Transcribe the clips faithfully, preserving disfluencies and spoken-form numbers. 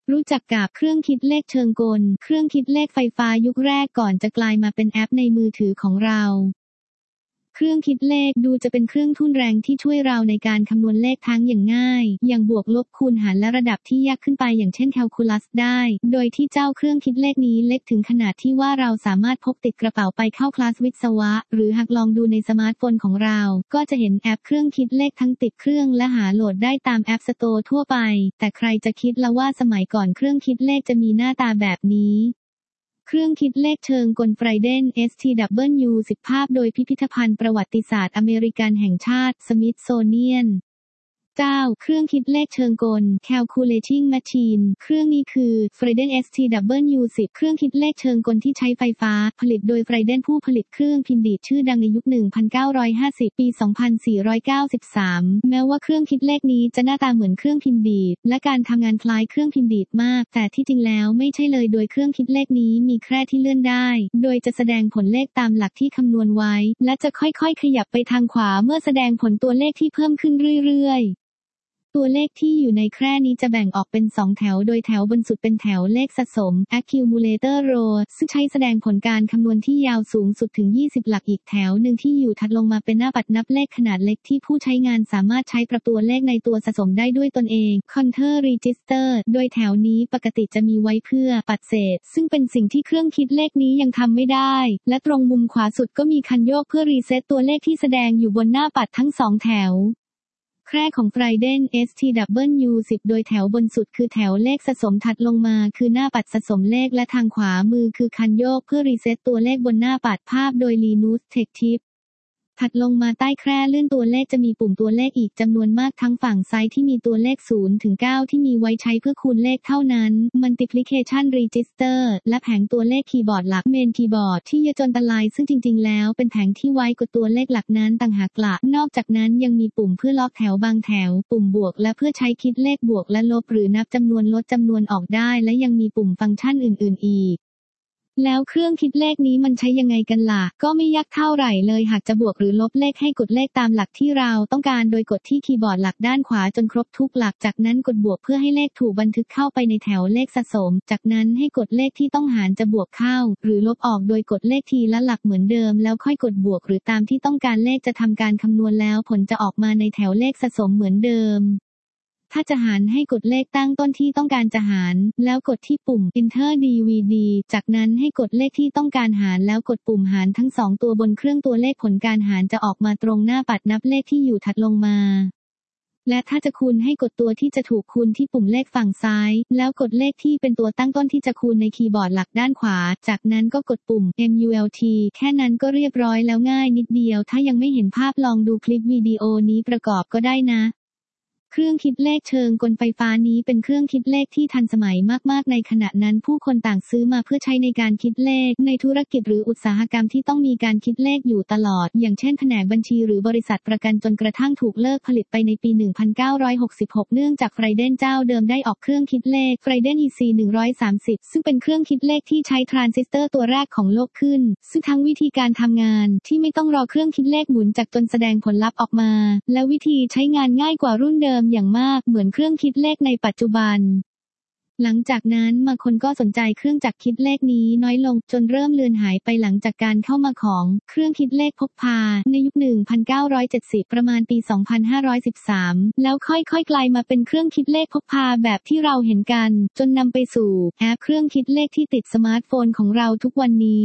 รู้จักกับเครื่องคิดเลขเชิงกลเครื่องคิดเลขไฟฟ้ายุคแรกก่อนจะกลายมาเป็นแอปในมือถือของเราเครื่องคิดเลขดูจะเป็นเครื่องทุ่นแรงที่ช่วยเราในการคำนวณเลขทั้งอย่างง่ายอย่างบวกลบคูณหารและระดับที่ยากขึ้นไปอย่างเช่นแคลคูลัสได้โดยที่เจ้าเครื่องคิดเลขนี้เล็กถึงขนาดที่ว่าเราสามารถพกติดกระเป๋าไปเข้าคลาสวิศวะหรือหากลองดูในสมาร์ทโฟนของเราก็จะเห็นแอปเครื่องคิดเลขทั้งติดเครื่องและหาโหลดได้ตามแอปสโตร์ทั่วไปแต่ใครจะคิดละว่าสมัยก่อนเครื่องคิดเลขจะมีหน้าตาแบบนี้เครื่องคิดเลขเชิงกล Friden เอส ที ดับเบิลยู สิบ ภาพโดยพิพิธภัณฑ์ประวัติศาสตร์อเมริกันแห่งชาติ Smithsonian เก้า เครื่องคิดเลขเชิงกล Calculating Machine เครื่องนี้คือ Friden เอส ที ดับเบิลยู สิบ เครื่องคิดเลขเชิงกลที่ใช้ไฟฟ้าผลิตโดย Friden ผู้ผลิตเครื่องพิมพ์ดีดชื่อดังในยุค หนึ่งพันเก้าร้อยห้าสิบ ปี สองพันสี่ร้อยเก้าสิบสาม แม้ว่าเครื่องคิดเลขนี้จะหน้าตาเหมือนเครื่องพิมพ์ดีดและการทำงานคล้ายเครื่องพิมพ์ดีดมากแต่ที่จริงแล้วไม่ใช่เลยโดยเครื่องคิดเลขนี้มีแคร่ที่เลื่อนได้โดยจะแสดงผลเลขตามหลักที่คำนวณไว้และจะค่อยๆขยับไปทางขวาเมื่อแสดงผลตัวเลขที่เพิ่มขึ้นเรื่อยๆตัวเลขที่อยู่ในแคร่นี้จะแบ่งออกเป็นสองแถวโดยแถวบนสุดเป็นแถวเลขสะสม accumulator row ซึ่งใช้แสดงผลการคำนวณที่ยาวสูงสุดถึงยี่สิบหลักอีกแถวหนึ่งที่อยู่ถัดลงมาเป็นหน้าปัดนับเลขขนาดเล็กที่ผู้ใช้งานสามารถใช้ปรับตัวเลขในตัวสะสมได้ด้วยตนเอง counter register โดยแถวนี้ปกติจะมีไว้เพื่อปัดเศษซึ่งเป็นสิ่งที่เครื่องคิดเลขนี้ยังทำไม่ได้และตรงมุมขวาสุดก็มีคันโยกเพื่อรีเซ็ตตัวเลขที่แสดงอยู่บนหน้าปัดทั้งสองแถวแคร่ของ Friden เอส ที ดับเบิลยู สิบ โดยแถวบนสุดคือแถวเลขสะสมถัดลงมาคือหน้าปัดสะสมเลขและทางขวามือคือคันโยกเพื่อรีเซ็ตตัวเลขบนหน้าปัดภาพโดย Linus Tech Tipsถัดลงมาใต้แคร่เลื่อนตัวเลขจะมีปุ่มตัวเลขอีกจำนวนมากทั้งฝั่งซ้ายที่มีตัวเลขศูนย์ถึงเก้าที่มีไว้ใช้เพื่อคูณเลขเท่านั้น Multiplication Register และแผงตัวเลขคีย์บอร์ดหลัก Main Keyboard ที่เยอะจนตะไลซึ่งจริงๆแล้วเป็นแผงที่ไว้กดตัวเลขหลักนั้นต่างหากละนอกจากนั้นยังมีปุ่มเพื่อล็อกแถวบางแถวปุ่มบวกและเพื่อใช้คิดเลขบวกและลบหรือนับจำนวนลดจำนวนออกได้และยังมีปุ่มฟังก์ชันอื่นๆอีกแล้วเครื่องคิดเลขนี้มันใช้ยังไงกันล่ะก็ไม่ยากเท่าไหร่เลยหากจะบวกหรือลบเลขให้กดเลขตามหลักที่เราต้องการโดยกดที่คีย์บอร์ดหลักด้านขวาจนครบทุกหลักจากนั้นกดบวกเพื่อให้เลขถูกบันทึกเข้าไปในแถวเลขสะสมจากนั้นให้กดเลขที่ต้องหารจะบวกเข้าหรือลบออกโดยกดเลขทีละหลักเหมือนเดิมแล้วค่อยกดบวกหรือตามที่ต้องการเลขจะทำการคำนวณแล้วผลจะออกมาในแถวเลขสะสมเหมือนเดิมถ้าจะหารให้กดเลขตั้งต้นที่ต้องการจะหารแล้วกดที่ปุ่ม Enter ดี วี ดี จากนั้นให้กดเลขที่ต้องการหารแล้วกดปุ่มหารทั้งสองตัวบนเครื่องตัวเลขผลการหารจะออกมาตรงหน้าปัดนับเลขที่อยู่ถัดลงมาและถ้าจะคูณให้กดตัวที่จะถูกคูณที่ปุ่มเลขฝั่งซ้ายแล้วกดเลขที่เป็นตัวตั้งต้นที่จะคูณในคีย์บอร์ดหลักด้านขวาจากนั้นก็กดปุ่ม มัลติ แค่นั้นก็เรียบร้อยแล้วง่ายนิดเดียวถ้ายังไม่เห็นภาพลองดูคลิปวิดีโอนี้ประกอบก็ได้นะเครื่องคิดเลขเชิงกลไฟฟ้านี้เป็นเครื่องคิดเลขที่ทันสมัยมากๆในขณะนั้นผู้คนต่างซื้อมาเพื่อใช้ในการคิดเลขในธุรกิจหรืออุตสาหกรรมที่ต้องมีการคิดเลขอยู่ตลอดอย่างเช่นแผนกบัญชีหรือบริษัทประกันจนกระทั่งถูกเลิกผลิตไปในปี หนึ่งพันเก้าร้อยหกสิบหก เนื่องจาก Friden เจ้าเดิมได้ออกเครื่องคิดเลข Friden อี ซี หนึ่งร้อยสามสิบ ซึ่งเป็นเครื่องคิดเลขที่ใช้ทรานซิสเตอร์ตัวแรกของโลกขึ้นซึ่งทั้งวิธีการทำงานที่ไม่ต้องรอเครื่องคิดเลขหมุนจักรจนแสดงผลลัพธ์ออกมาและวิธีใช้งานง่ายกว่ารุ่นเดิมอย่างมากเหมือนเครื่องคิดเลขในปัจจุบันหลังจากนั้นมาคนก็สนใจเครื่องจักรคิดเลขนี้น้อยลงจนเริ่มเลือนหายไปหลังจากการเข้ามาของเครื่องคิดเลขพกพาในยุค หนึ่งพันเก้าร้อยเจ็ดสิบ ประมาณปี สองพันห้าร้อยสิบสาม แล้วค่อยๆกลายมาเป็นเครื่องคิดเลขพกพาแบบที่เราเห็นกันจนนำไปสู่แอปเครื่องคิดเลขที่ติดสมาร์ทโฟนของเราทุกวันนี้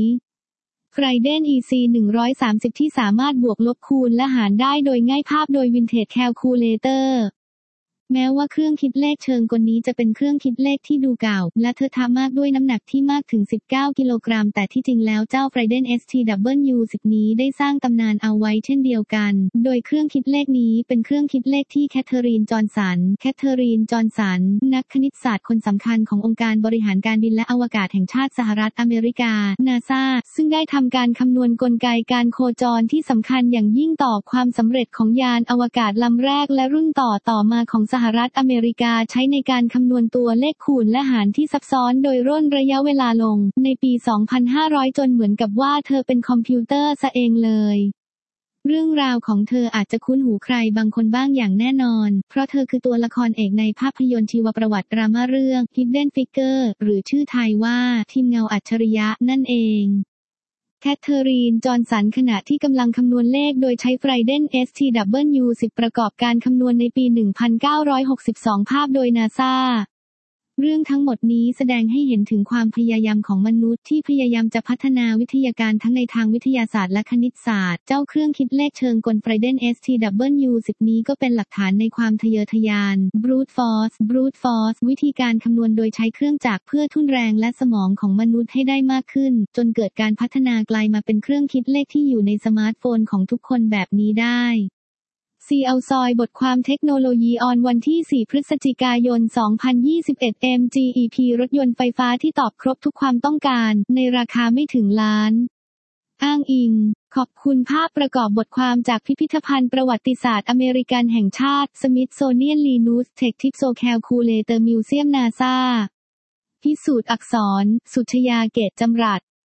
Friden อี ซี หนึ่งร้อยสามสิบ ที่สามารถบวกลบคูณและหารได้โดยง่ายภาพโดย Vintage Calculatorแม้ว่าเครื่องคิดเลขเชิงกลนี้จะเป็นเครื่องคิดเลขที่ดูเก่าและเทอะทะมากด้วยน้ำหนักที่มากถึงสิบเก้ากิโลกรัมแต่ที่จริงแล้วเจ้า Friden เอส ที ดับเบิลยู สิบ นี้ได้สร้างตำนานเอาไว้เช่นเดียวกันโดยเครื่องคิดเลขนี้เป็นเครื่องคิดเลขที่แคทเธอรีนจอห์นสันแคทเธอรีนจอห์นสันนักคณิตศาสตร์คนสำคัญขององค์การบริหารการบินและอวกาศแห่งชาติสหรัฐอเมริกา NASA ซึ่งได้ทำการคำนวณกลไกการโคจรที่สำคัญอย่างยิ่งต่อความสำเร็จของยานอวกาศลำแรกและรุ่นต่อต่อมาของสหรัฐอเมริกาใช้ในการคำนวณตัวเลขคูณและหารที่ซับซ้อนโดยร่นระยะเวลาลงในปี สองพันห้าร้อย จนเหมือนกับว่าเธอเป็นคอมพิวเตอร์ซะเองเลยเรื่องราวของเธออาจจะคุ้นหูใครบางคนบ้างอย่างแน่นอนเพราะเธอคือตัวละครเอกในภาพยนตร์ชีวประวัติดราม่าเรื่อง Hidden Figure หรือชื่อไทยว่าทีมเงาอัจฉริยะนั่นเองแคทเธอรีน จอห์นสันขณะที่กำลังคำนวณเลขโดยใช้ Friden เอส ที ดับเบิลยู สิบ ประกอบการคำนวณในปี หนึ่งพันเก้าร้อยหกสิบสอง ภาพโดยนาซาเรื่องทั้งหมดนี้แสดงให้เห็นถึงความพยายามของมนุษย์ที่พยายามจะพัฒนาวิทยาการทั้งในทางวิทยาศาสตร์และคณิตศาสตร์เจ้าเครื่องคิดเลขเชิงกล Friden เอส ที ดับเบิลยู สิบ นี้ก็เป็นหลักฐานในความทะเยอทะยาน Brute Force Brute Force วิธีการคำนวณโดยใช้เครื่องจักรเพื่อทุ่นแรงและสมองของมนุษย์ให้ได้มากขึ้นจนเกิดการพัฒนากลายมาเป็นเครื่องคิดเลขที่อยู่ในสมาร์ทโฟนของทุกคนแบบนี้ได้ซีเอาซอยบทความเทคโนโลยีออนวันที่ สี่ พฤศจิกายน สองพันยี่สิบเอ็ด เอ็ม จี อี พี รถยนต์ไฟฟ้าที่ตอบครบทุกความต้องการในราคาไม่ถึงล้านอ้างอิงขอบคุณภาพประกอบบทความจากพิพิธภัณฑ์ประวัติศาสตร์อเมริกันแห่งชาติ Smithsonian Linus Tech Tipso Calculator Museum นาซาพิสูจน์อักษรสุชยาเกตจำรัด